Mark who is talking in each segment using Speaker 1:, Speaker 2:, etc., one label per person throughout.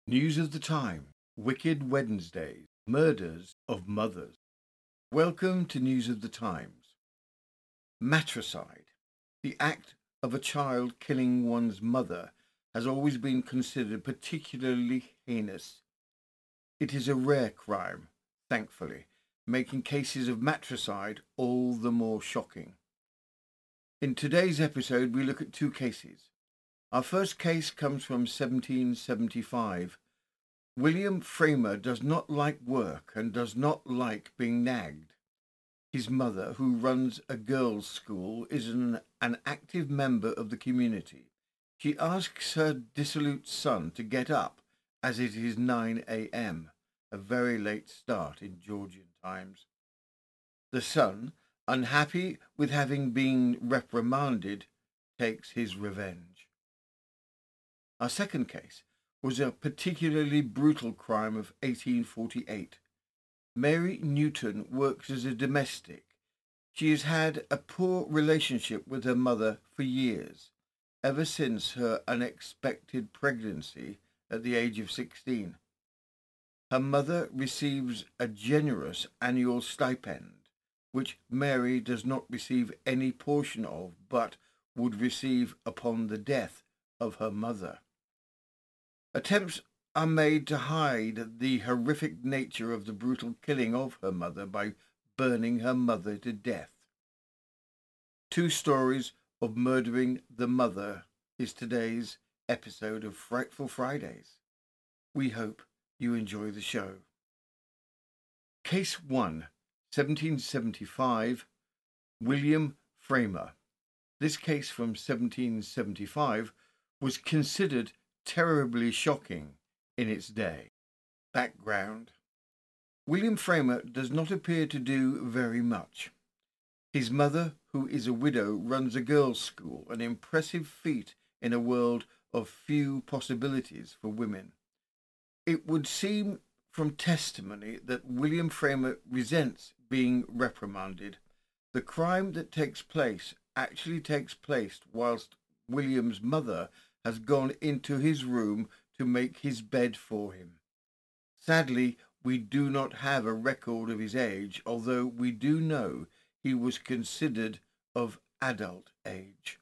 Speaker 1: News of the time, Wicked Wednesdays, Murders of Mothers. Welcome to News of the Times. Matricide, the act of a child killing one's mother, has always been considered particularly heinous. It is a rare crime, thankfully, making cases of matricide all the more shocking. In today's episode, we look at two cases. Our first case comes from 1775. William Framer does not like work and does not like being nagged. His mother, who runs a girls' school, is an active member of the community. She asks her dissolute son to get up, as it is 9 a.m., a very late start in Georgian times. The son, unhappy with having been reprimanded, takes his revenge. Our second case was a particularly brutal crime of 1848. Mary Newton works as a domestic. She has had a poor relationship with her mother for years, ever since her unexpected pregnancy at the age of 16. Her mother receives a generous annual stipend, which Mary does not receive any portion of, but would receive upon the death of her mother. Attempts are made to hide the horrific nature of the brutal killing of her mother by burning her mother to death. Two stories of murdering the mother is today's episode of Frightful Fridays. We hope you enjoy the show. Case 1, 1775, William Framer. This case from 1775 was considered terribly shocking in its day. Background. William Framer does not appear to do very much. His mother, who is a widow, runs a girls' school, an impressive feat in a world of few possibilities for women. It would seem from testimony that William Framer resents being reprimanded. The crime that takes place actually takes place whilst William's mother has gone into his room to make his bed for him. Sadly, we do not have a record of his age, although we do know he was considered of adult age.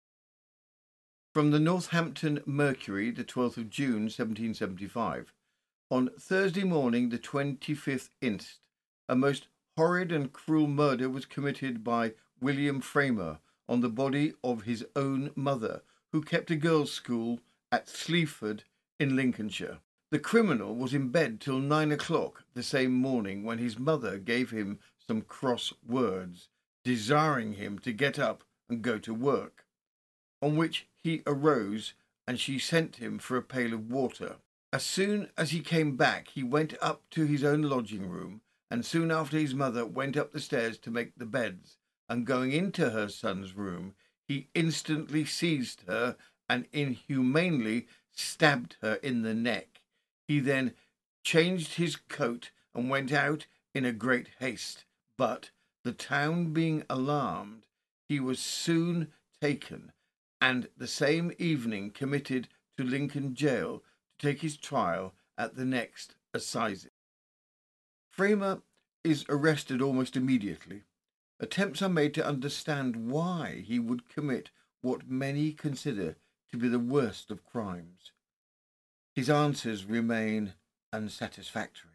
Speaker 1: From the Northampton Mercury, the 12th of June, 1775. On Thursday morning, the 25th inst., a most horrid and cruel murder was committed by William Framer on the body of his own mother, who kept a girls' school at Sleaford in Lincolnshire. The criminal was in bed till 9 o'clock the same morning when his mother gave him some cross words, desiring him to get up and go to work, on which he arose and she sent him for a pail of water. As soon as he came back, he went up to his own lodging room, and soon after his mother went up the stairs to make the beds, and going into her son's room, he instantly seized her and inhumanely stabbed her in the neck. He then changed his coat and went out in a great haste, but, the town being alarmed, he was soon taken and the same evening committed to Lincoln Jail to take his trial at the next assizes. Framer is arrested almost immediately. Attempts are made to understand why he would commit what many consider to be the worst of crimes. His answers remain unsatisfactory.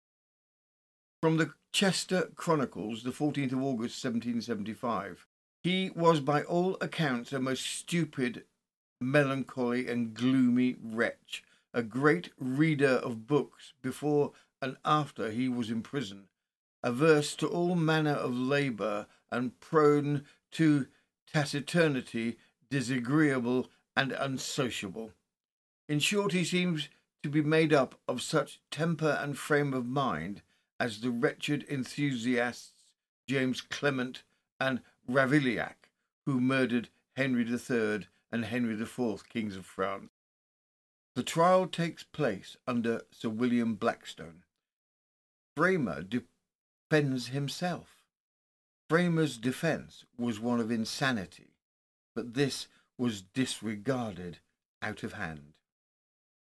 Speaker 1: From the Chester Chronicles, the 14th of August, 1775. He was by all accounts a most stupid, melancholy and gloomy wretch, a great reader of books before and after he was in prison, averse to all manner of labour and prone to taciturnity, disagreeable and unsociable. In short, he seems to be made up of such temper and frame of mind as the wretched enthusiasts James Clement and Ravaillac, who murdered Henry III and Henry IV, kings of France. The trial takes place under Sir William Blackstone. Framer defends himself. Framer's defence was one of insanity, but this was disregarded out of hand.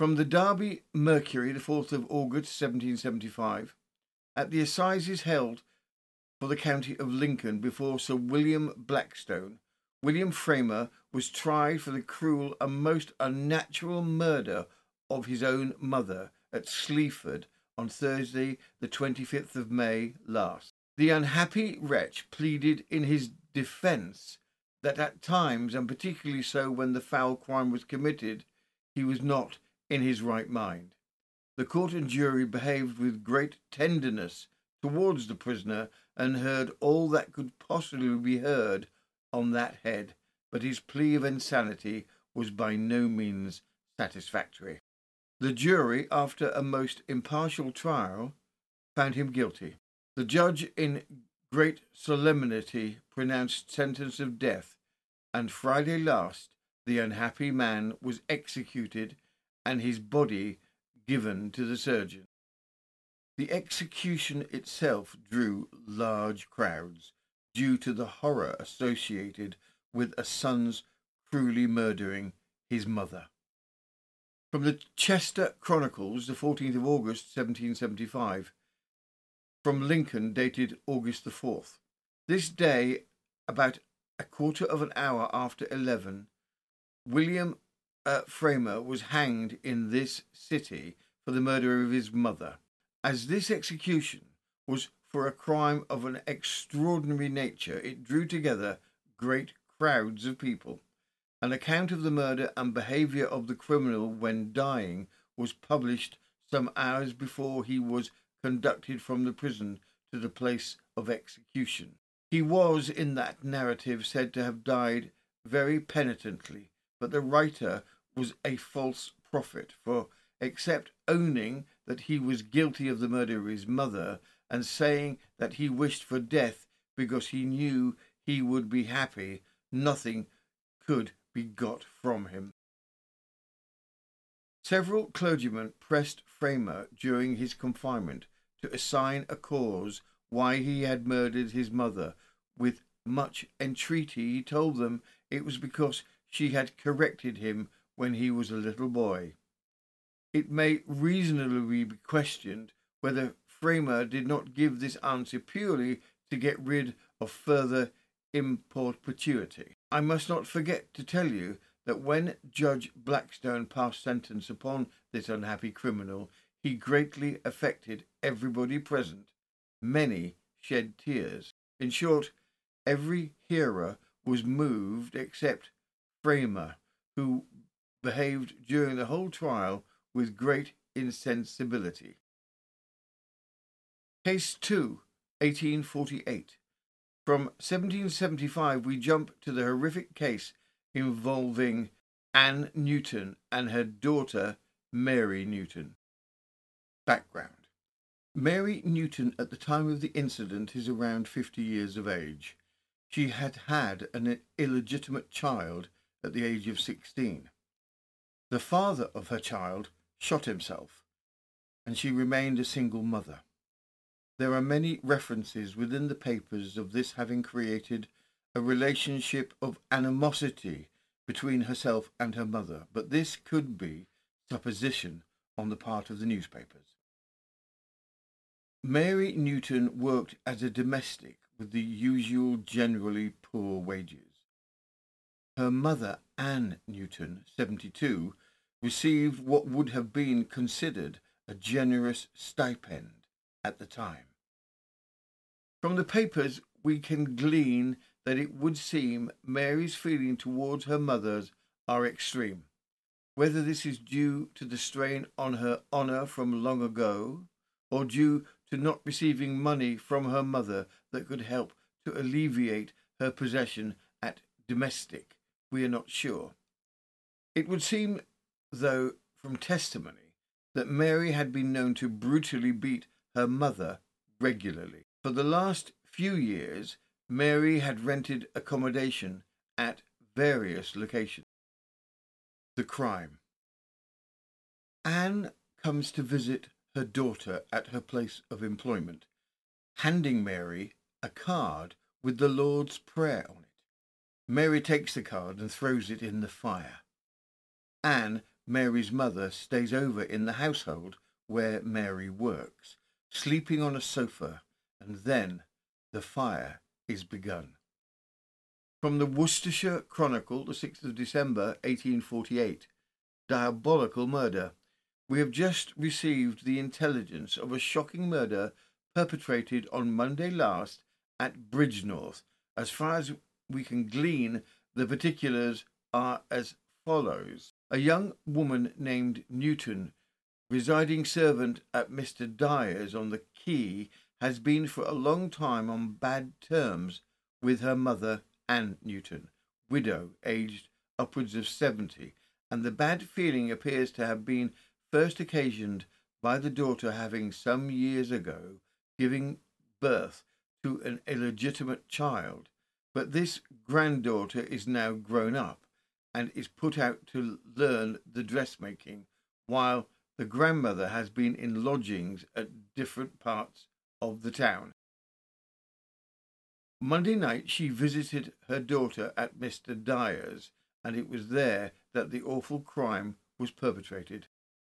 Speaker 1: From the Derby Mercury, the 4th of August 1775, at the assizes held for the county of Lincoln before Sir William Blackstone, William Framer was tried for the cruel and most unnatural murder of his own mother at Sleaford on Thursday, the 25th of May last. The unhappy wretch pleaded in his defence that at times, and particularly so when the foul crime was committed, he was not in his right mind. The court and jury behaved with great tenderness towards the prisoner and heard all that could possibly be heard on that head, but his plea of insanity was by no means satisfactory. The jury, after a most impartial trial, found him guilty. The judge, in great solemnity, pronounced sentence of death, and Friday last the unhappy man was executed and his body given to the surgeon. The execution itself drew large crowds, due to the horror associated with a son's cruelly murdering his mother. From the Chester Chronicles, the 14th of August, 1775, from Lincoln, dated August the 4th. This day, about a quarter of an hour after 11, William Framer was hanged in this city for the murder of his mother. As this execution was for a crime of an extraordinary nature, it drew together great crowds of people. An account of the murder and behaviour of the criminal when dying was published some hours before he was conducted from the prison to the place of execution. He was, in that narrative, said to have died very penitently, but the writer was a false prophet, for except owning that he was guilty of the murder of his mother, and saying that he wished for death because he knew he would be happy, nothing could be got from him. Several clergymen pressed Framer during his confinement to assign a cause why he had murdered his mother. With much entreaty, he told them it was because she had corrected him when he was a little boy. It may reasonably be questioned whether Framer did not give this answer purely to get rid of further importunity. I must not forget to tell you that when Judge Blackstone passed sentence upon this unhappy criminal, he greatly affected everybody present. Many shed tears. In short, every hearer was moved except Framer, who behaved during the whole trial with great insensibility. Case 2, 1848. From 1775 we jump to the horrific case involving Anne Newton and her daughter Mary Newton. Background. Mary Newton at the time of the incident is around 50 years of age. She had had an illegitimate child at the age of 16. The father of her child shot himself, and she remained a single mother. There are many references within the papers of this having created a relationship of animosity between herself and her mother, but this could be supposition on the part of the newspapers. Mary Newton worked as a domestic with the usual generally poor wages. Her mother, Anne Newton, 72, received what would have been considered a generous stipend at the time. From the papers we can glean that it would seem Mary's feeling towards her mothers are extreme. Whether this is due to the strain on her honour from long ago, or due to not receiving money from her mother that could help to alleviate her possession at domestic, we are not sure. It would seem, though, from testimony, that Mary had been known to brutally beat her mother regularly. For the last few years, Mary had rented accommodation at various locations. The crime. Anne comes to visit her daughter at her place of employment, handing Mary a card with the Lord's Prayer on it. Mary takes the card and throws it in the fire. Anne Mary's mother stays over in the household where Mary works, sleeping on a sofa, and then the fire is begun. From the Worcestershire Chronicle, the 6th of December, 1848. Diabolical murder. We have just received the intelligence of a shocking murder perpetrated on Monday last at Bridgnorth. As far as we can glean, the particulars are as follows. A young woman named Newton, residing servant at Mr. Dyer's on the quay, has been for a long time on bad terms with her mother, Anne Newton, widow, aged upwards of 70, and the bad feeling appears to have been first occasioned by the daughter having some years ago given birth to an illegitimate child. But this granddaughter is now grown up and is put out to learn the dressmaking, while the grandmother has been in lodgings at different parts of the town. Monday night she visited her daughter at Mr. Dyer's, and it was there that the awful crime was perpetrated.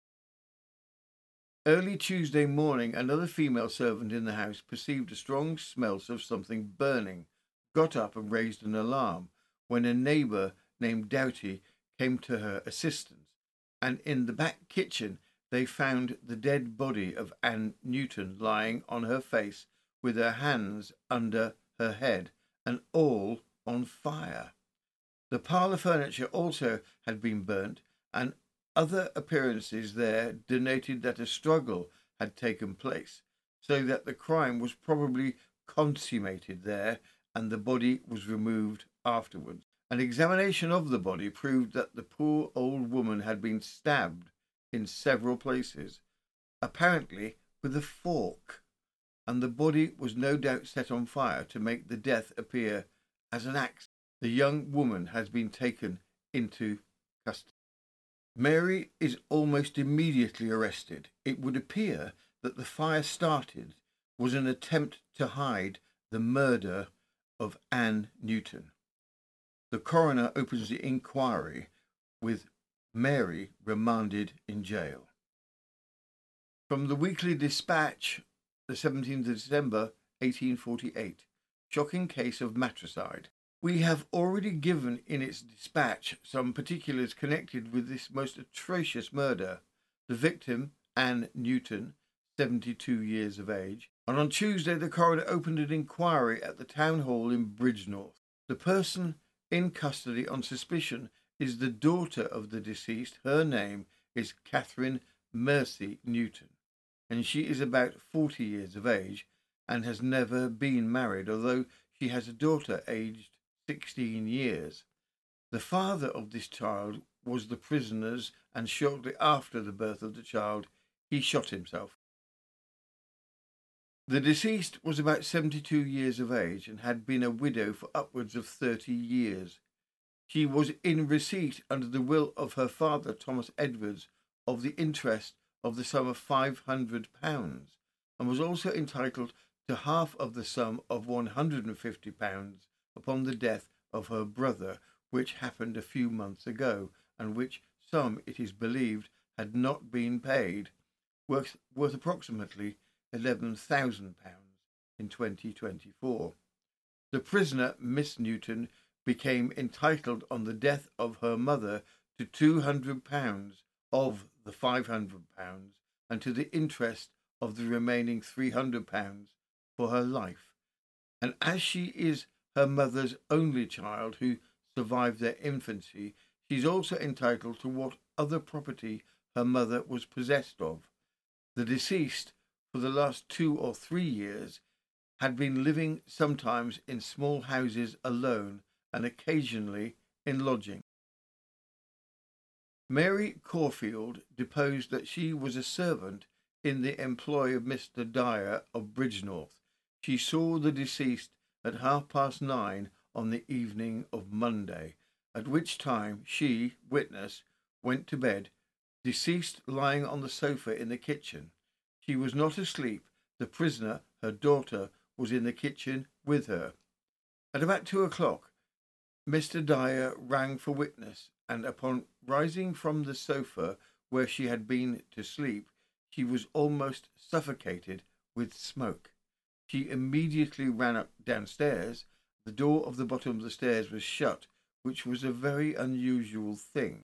Speaker 1: Early Tuesday morning, another female servant in the house perceived a strong smell of something burning, got up and raised an alarm, when a neighbour named Doughty came to her assistance, and in the back kitchen they found the dead body of Anne Newton lying on her face with her hands under her head and all on fire. The parlour furniture also had been burnt, and other appearances there denoted that a struggle had taken place, so that the crime was probably consummated there, and the body was removed afterwards. An examination of the body proved that the poor old woman had been stabbed in several places, apparently with a fork, and the body was no doubt set on fire to make the death appear as an accident. The young woman has been taken into custody. Mary is almost immediately arrested. It would appear that the fire started was an attempt to hide the murder of Anne Newton. The coroner opens the inquiry, with Mary remanded in jail. From the Weekly Dispatch, the 17th of December, 1848. Shocking case of matricide. We have already given in its dispatch some particulars connected with this most atrocious murder. The victim, Anne Newton, 72 years of age, and on Tuesday the coroner opened an inquiry at the town hall in Bridgnorth. The person in custody on suspicion is the daughter of the deceased. Her name is Catherine Mercy Newton, and she is about 40 years of age and has never been married, although she has a daughter aged 16 years. The father of this child was the prisoner's, and shortly after the birth of the child, he shot himself. The deceased was about 72 years of age and had been a widow for upwards of 30 years. She was in receipt under the will of her father, Thomas Edwards, of the interest of the sum of £500, and was also entitled to half of the sum of £150 upon the death of her brother, which happened a few months ago, and which sum, it is believed, had not been paid, worth approximately £11,000 in 2024. The prisoner, Miss Newton, became entitled on the death of her mother to £200 of the £500 and to the interest of the remaining £300 for her life. And as she is her mother's only child who survived their infancy, she is also entitled to what other property her mother was possessed of. The deceased, for the last 2 or 3 years, had been living sometimes in small houses alone and occasionally in lodging. Mary Caulfield deposed that she was a servant in the employ of Mr. Dyer of Bridgnorth. She saw the deceased at 9:30 on the evening of Monday, at which time she, witness, went to bed, deceased lying on the sofa in the kitchen. She was not asleep. The prisoner, her daughter, was in the kitchen with her. At about 2 o'clock, Mr. Dyer rang for witness, and upon rising from the sofa where she had been to sleep, she was almost suffocated with smoke. She immediately ran up downstairs. The door of the bottom of the stairs was shut, which was a very unusual thing.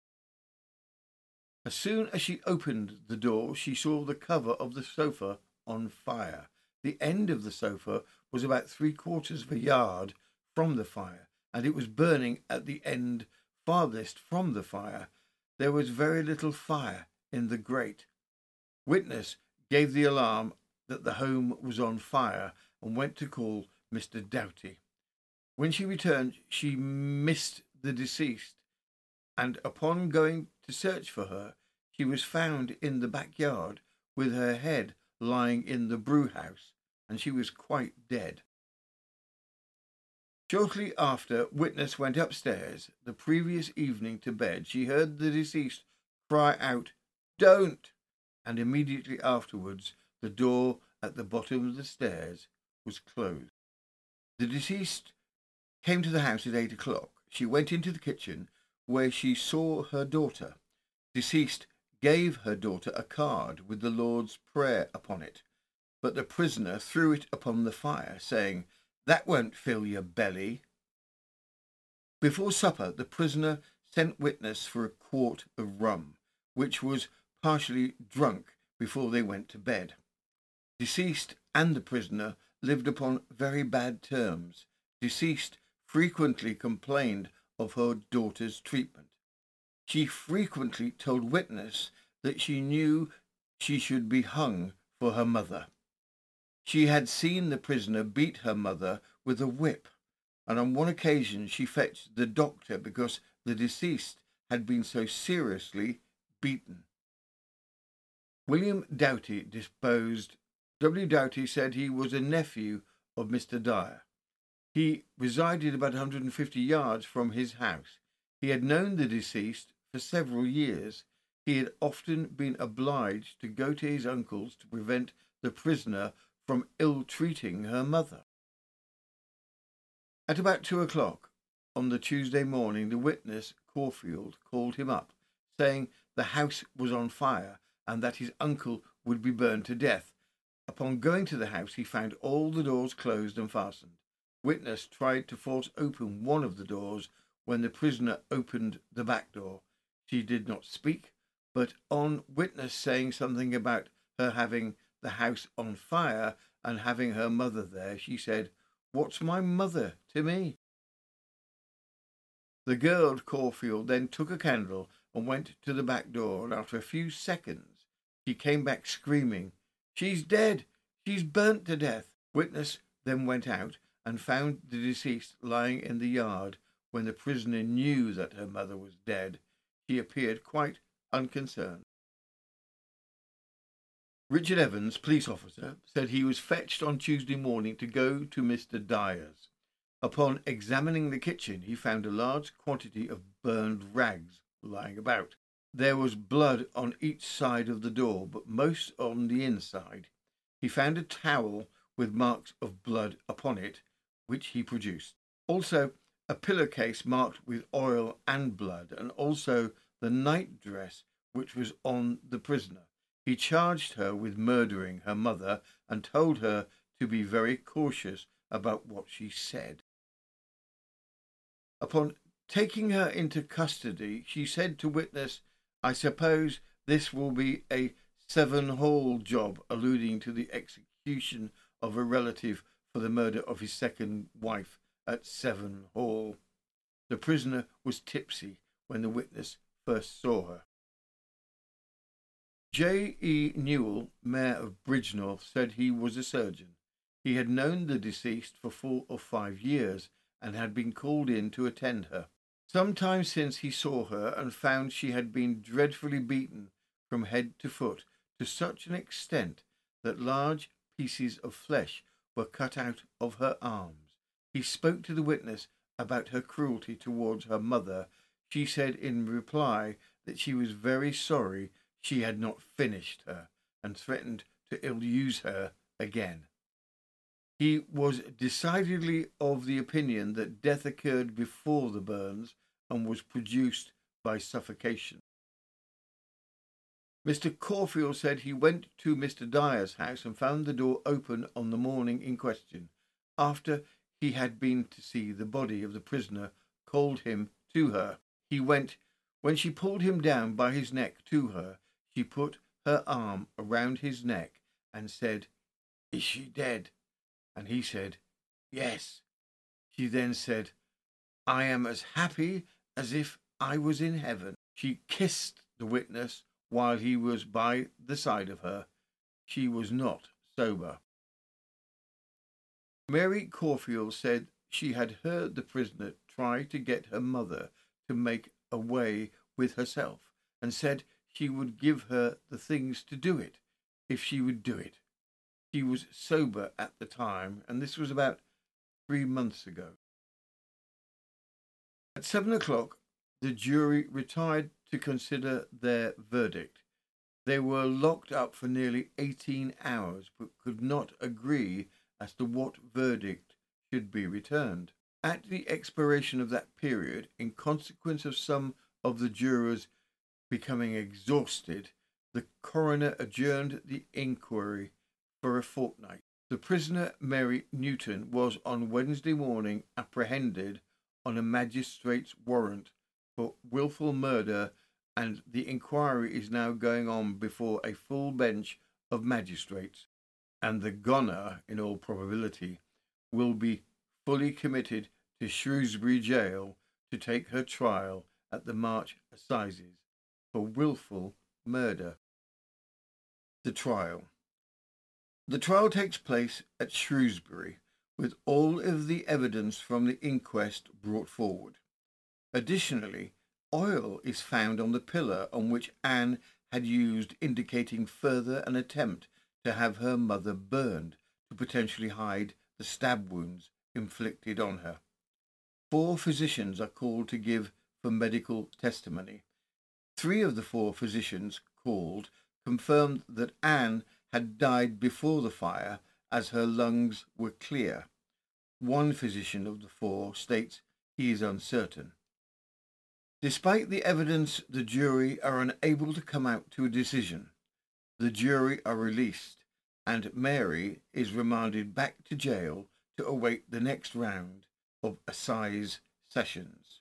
Speaker 1: As soon as she opened the door, she saw the cover of the sofa on fire. The end of the sofa was about 3/4 of a yard from the fire, and it was burning at the end farthest from the fire. There was very little fire in the grate. Witness gave the alarm that the home was on fire and went to call Mr. Doughty. When she returned, she missed the deceased, and upon going to search for her, she was found in the backyard with her head lying in the brew house, and she was quite dead. Shortly after Witness went upstairs the previous evening to bed, she heard the deceased cry out, "Don't!" and immediately afterwards the door at the bottom of the stairs was closed. The deceased came to the house at 8 o'clock. She went into the kitchen where she saw her daughter. Deceased gave her daughter a card with the Lord's Prayer upon it, but the prisoner threw it upon the fire, saying, "That won't fill your belly." Before supper, the prisoner sent Witness for a quart of rum, which was partially drunk before they went to bed. Deceased and the prisoner lived upon very bad terms. Deceased frequently complained of her daughter's treatment. She frequently told Witness that she knew she should be hung for her mother. She had seen the prisoner beat her mother with a whip, and on one occasion she fetched the doctor because the deceased had been so seriously beaten. William Doughty disposed. W. Doughty said he was a nephew of Mr. Dyer. He resided about 150 yards from his house. He had known the deceased for several years. He had often been obliged to go to his uncle's to prevent the prisoner from ill-treating her mother. At about 2 o'clock on the Tuesday morning, the witness, Caulfield, called him up, saying the house was on fire and that his uncle would be burned to death. Upon going to the house, he found all the doors closed and fastened. Witness tried to force open one of the doors when the prisoner opened the back door. She did not speak, but on Witness saying something about her having the house on fire and having her mother there, she said, "What's my mother to me?" The girl, Caulfield, then took a candle and went to the back door, and after a few seconds she came back screaming, "She's dead! She's burnt to death!" Witness then went out and found the deceased lying in the yard. When the prisoner knew that her mother was dead, he appeared quite unconcerned. Richard Evans, police officer, said he was fetched on Tuesday morning to go to Mr. Dyer's. Upon examining the kitchen, he found a large quantity of burned rags lying about. There was blood on each side of the door, but most on the inside. He found a towel with marks of blood upon it, which he produced. Also, a pillowcase marked with oil and blood, and also the night dress which was on the prisoner. He charged her with murdering her mother and told her to be very cautious about what she said. Upon taking her into custody, she said to Witness, "I suppose this will be a Seven Hall job," alluding to the execution of a relative for the murder of his second wife at Seven Hall. The prisoner was tipsy when the witness first saw her. J. E. Newell, Mayor of Bridgnorth, said he was a surgeon. He had known the deceased for 4 or 5 years and had been called in to attend her. Some time since he saw her and found she had been dreadfully beaten from head to foot to such an extent that large pieces of flesh were cut out of her arms. He spoke to the witness about her cruelty towards her mother. She said in reply that she was very sorry she had not finished her and threatened to ill-use her again. He was decidedly of the opinion that death occurred before the burns and was produced by suffocation. Mr. Caulfield said he went to Mr. Dyer's house and found the door open on the morning in question, after he had been to see the body of the prisoner called him to her. He went. When she pulled him down by his neck to her, she put her arm around his neck and said, "Is she dead?" And he said, "Yes." She then said, "I am as happy as if I was in heaven." She kissed the witness while he was by the side of her. She was not sober. Mary Caulfield said she had heard the prisoner try to get her mother to make away with herself, and said she would give her the things to do it if she would do it. She was sober at the time, and this was about 3 months ago. At 7 o'clock, the jury retired to consider their verdict. They were locked up for nearly 18 hours, but could not agree as to what verdict should be returned. At the expiration of that period, in consequence of some of the jurors becoming exhausted, the coroner adjourned the inquiry for a fortnight. The prisoner, Mary Newton, was on Wednesday morning apprehended on a magistrate's warrant for wilful murder, and the inquiry is now going on before a full bench of magistrates, and the goner, in all probability, will be fully committed to Shrewsbury Jail to take her trial at the March Assizes for wilful murder. The trial. The trial takes place at Shrewsbury, with all of the evidence from the inquest brought forward. Additionally, oil is found on the pillar on which Anne had used, indicating further an attempt to have her mother burned to potentially hide the stab wounds inflicted on her. 4 physicians are called to give for medical testimony. 3 of the 4 physicians called confirmed that Anne had died before the fire, as her lungs were clear. 1 physician of the 4 states he is uncertain. Despite the evidence, the jury are unable to come out to a decision. The jury are released, and Mary is remanded back to jail to await the next round of assize sessions.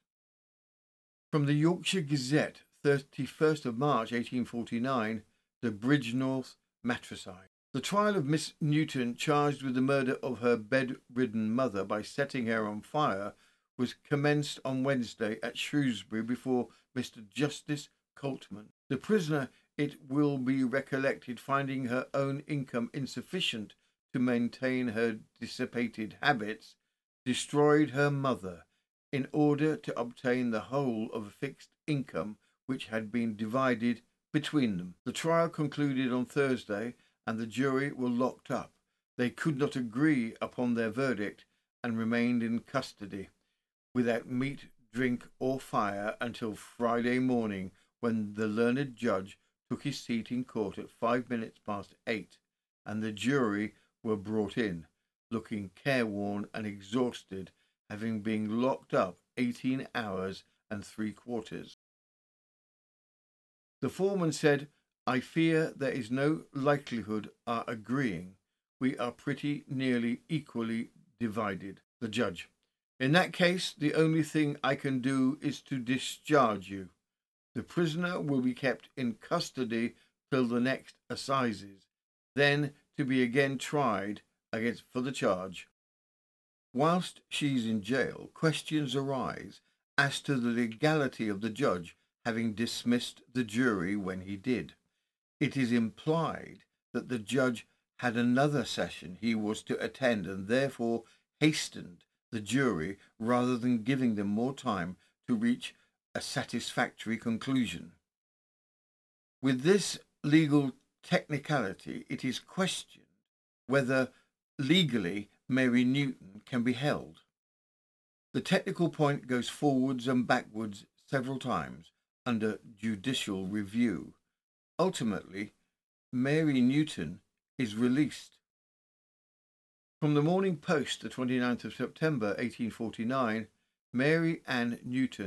Speaker 1: From the Yorkshire Gazette, 31st of March 1849, the Bridgnorth matricide. The trial of Miss Newton, charged with the murder of her bedridden mother by setting her on fire, was commenced on Wednesday at Shrewsbury before Mr. Justice Coltman. The prisoner, it will be recollected, finding her own income insufficient to maintain her dissipated habits, destroyed her mother in order to obtain the whole of a fixed income which had been divided between them. The trial concluded on Thursday, and the jury were locked up. They could not agree upon their verdict and remained in custody without meat, drink, or fire until Friday morning, when the learned judge took his seat in court at 5 minutes past 8, and the jury were brought in, looking careworn and exhausted, having been locked up 18 hours and 3/4. The foreman said, "I fear there is no likelihood our agreeing. We are pretty nearly equally divided." The judge: "In that case, the only thing I can do is to discharge you. The prisoner will be kept in custody till the next assizes, then to be again tried against for the charge. Whilst she is in jail, questions arise as to the legality of the judge having dismissed the jury when he did. It is implied that the judge had another session he was to attend and therefore hastened the jury rather than giving them more time to reach a satisfactory conclusion. With this legal technicality, it is questioned whether legally Mary Newton can be held. The technical point goes forwards and backwards several times under judicial review. Ultimately, Mary Newton is released. From the Morning Post, the 29th of September 1849, Mary Ann Newton,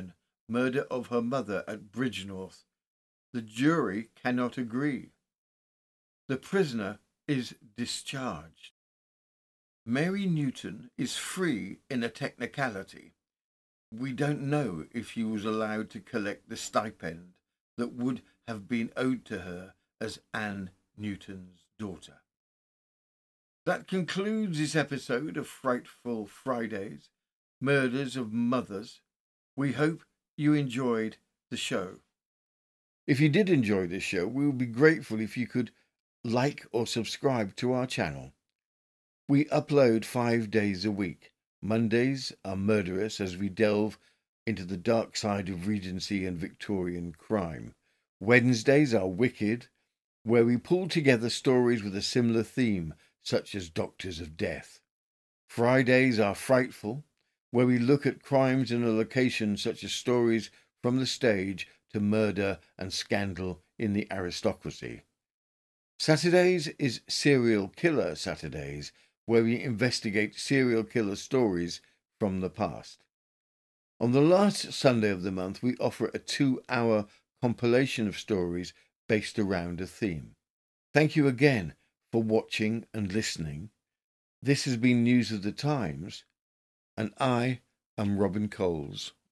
Speaker 1: murder of her mother at Bridgnorth. The jury cannot agree. The prisoner is discharged. Mary Newton is free in a technicality. We don't know if she was allowed to collect the stipend that would have been owed to her as Anne Newton's daughter. That concludes this episode of Frightful Fridays, Murders of Mothers. We hope you enjoyed the show. If you did enjoy this show, we would be grateful if you could like or subscribe to our channel. We upload 5 days a week. Mondays are murderous as we delve into the dark side of Regency and Victorian crime. Wednesdays are wicked, where we pull together stories with a similar theme, such as Doctors of Death. Fridays are frightful, where we look at crimes in a location such as stories from the stage to murder and scandal in the aristocracy. Saturdays is Serial Killer Saturdays, where we investigate serial killer stories from the past. On the last Sunday of the month, we offer a 2-hour compilation of stories based around a theme. Thank you again for watching and listening. This has been News of the Times, and I am Robin Coles.